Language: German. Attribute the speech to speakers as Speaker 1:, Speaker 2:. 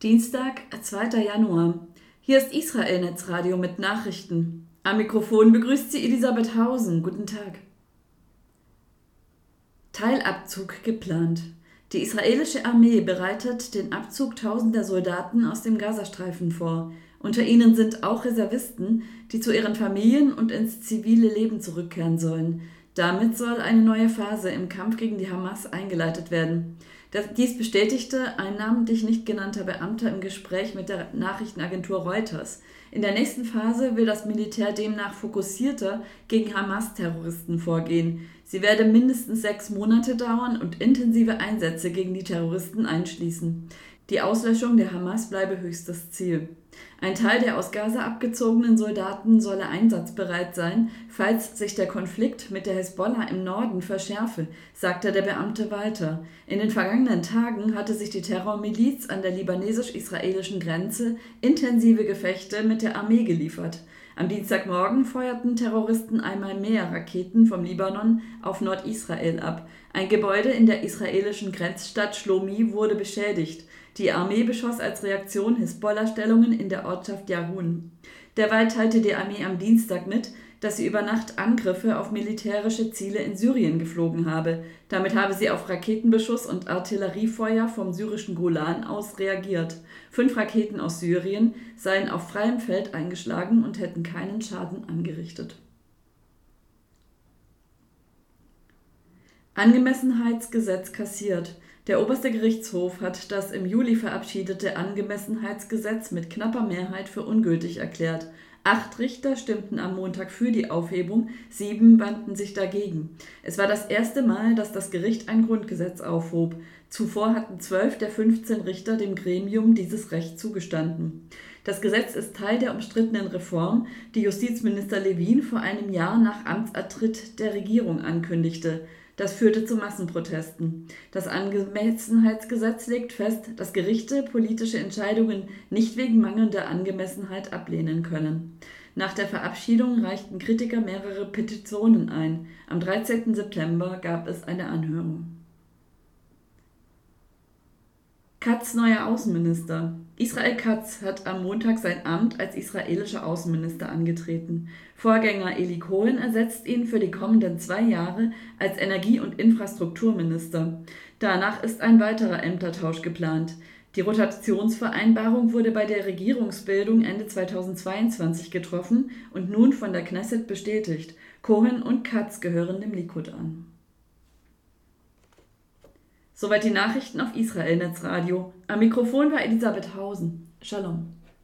Speaker 1: Dienstag, 2. Januar. Hier ist Israel Netzradio mit Nachrichten. Am Mikrofon begrüßt sie Elisabeth Hausen. Guten Tag. Teilabzug geplant. Die israelische Armee bereitet den Abzug tausender Soldaten aus dem Gazastreifen vor. Unter ihnen sind auch Reservisten, die zu ihren Familien und ins zivile Leben zurückkehren sollen. Damit soll eine neue Phase im Kampf gegen die Hamas eingeleitet werden. Dies bestätigte ein namentlich nicht genannter Beamter im Gespräch mit der Nachrichtenagentur Reuters. In der nächsten Phase will das Militär demnach fokussierter gegen Hamas-Terroristen vorgehen. Sie werde mindestens 6 Monate dauern und intensive Einsätze gegen die Terroristen einschließen. Die Auslöschung der Hamas bleibe höchstes Ziel. Ein Teil der aus Gaza abgezogenen Soldaten solle einsatzbereit sein, falls sich der Konflikt mit der Hezbollah im Norden verschärfe, sagte der Beamte weiter. In den vergangenen Tagen hatte sich die Terrormiliz an der libanesisch-israelischen Grenze intensive Gefechte mit der Armee geliefert. Am Dienstagmorgen feuerten Terroristen einmal mehr Raketen vom Libanon auf Nordisrael ab. Ein Gebäude in der israelischen Grenzstadt Shlomi wurde beschädigt. Die Armee beschoss als Reaktion Hezbollah-Stellungen in der Ortschaft Yarun. Derweil teilte die Armee am Dienstag mit, dass sie über Nacht Angriffe auf militärische Ziele in Syrien geflogen habe. Damit habe sie auf Raketenbeschuss und Artilleriefeuer vom syrischen Golan aus reagiert. 5 Raketen aus Syrien seien auf freiem Feld eingeschlagen und hätten keinen Schaden angerichtet. Angemessenheitsgesetz kassiert. Der oberste Gerichtshof hat das im Juli verabschiedete Angemessenheitsgesetz mit knapper Mehrheit für ungültig erklärt. 8 Richter stimmten am Montag für die Aufhebung, 7 wandten sich dagegen. Es war das erste Mal, dass das Gericht ein Grundgesetz aufhob. Zuvor hatten 12 der 15 Richter dem Gremium dieses Recht zugestanden. Das Gesetz ist Teil der umstrittenen Reform, die Justizminister Levin vor einem Jahr nach Amtsantritt der Regierung ankündigte. Das führte zu Massenprotesten. Das Angemessenheitsgesetz legt fest, dass Gerichte politische Entscheidungen nicht wegen mangelnder Angemessenheit ablehnen können. Nach der Verabschiedung reichten Kritiker mehrere Petitionen ein. Am 13. September gab es eine Anhörung. Katz neuer Außenminister. Israel Katz hat am Montag sein Amt als israelischer Außenminister angetreten. Vorgänger Eli Cohen ersetzt ihn für die kommenden 2 Jahre als Energie- und Infrastrukturminister. Danach ist ein weiterer Ämtertausch geplant. Die Rotationsvereinbarung wurde bei der Regierungsbildung Ende 2022 getroffen und nun von der Knesset bestätigt. Cohen und Katz gehören dem Likud an. Soweit die Nachrichten auf Israel Netzradio. Am Mikrofon war Elisabeth Hausen. Shalom.